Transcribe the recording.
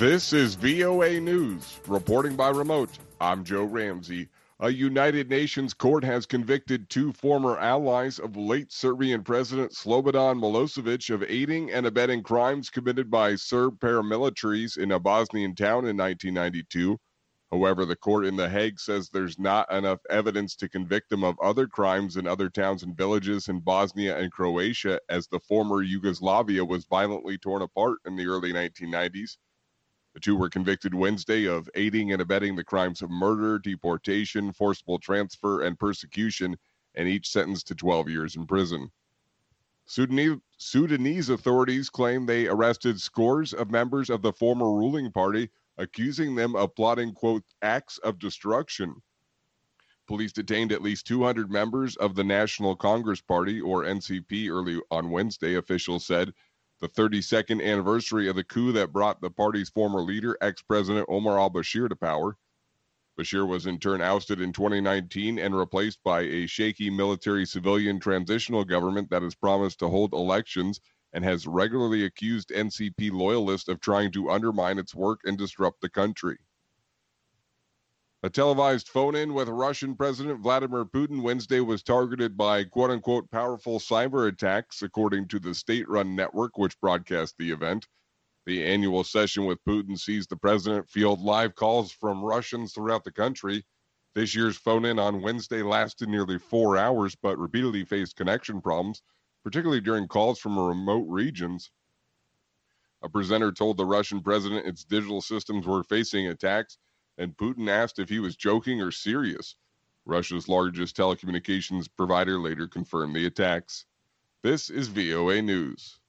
This is VOA News. Reporting by remote, I'm Joe Ramsey. A United Nations court has convicted two former allies of late Serbian President Slobodan Milosevic of aiding and abetting crimes committed by Serb paramilitaries in a Bosnian town in 1992. However, the court in The Hague says there's not enough evidence to convict them of other crimes in other towns and villages in Bosnia and Croatia, as the former Yugoslavia was violently torn apart in the early 1990s. The two were convicted Wednesday of aiding and abetting the crimes of murder, deportation, forcible transfer, and persecution, and each sentenced to 12 years in prison. Sudanese authorities claim they arrested scores of members of the former ruling party, accusing them of plotting, quote, acts of destruction. Police detained at least 200 members of the National Congress Party, or NCP, early on Wednesday, officials said. The 32nd anniversary of the coup that brought the party's former leader, ex-President Omar al-Bashir, to power. Bashir was in turn ousted in 2019 and replaced by a shaky military-civilian transitional government that has promised to hold elections and has regularly accused NCP loyalists of trying to undermine its work and disrupt the country. A televised phone-in with Russian President Vladimir Putin Wednesday was targeted by quote-unquote powerful cyber attacks, according to the state-run network which broadcast the event. The annual session with Putin sees the president field live calls from Russians throughout the country. This year's phone-in on Wednesday lasted nearly 4 hours, but repeatedly faced connection problems, particularly during calls from remote regions. A presenter told the Russian president its digital systems were facing attacks, and Putin asked if he was joking or serious. Russia's largest telecommunications provider later confirmed the attacks. This is VOA News.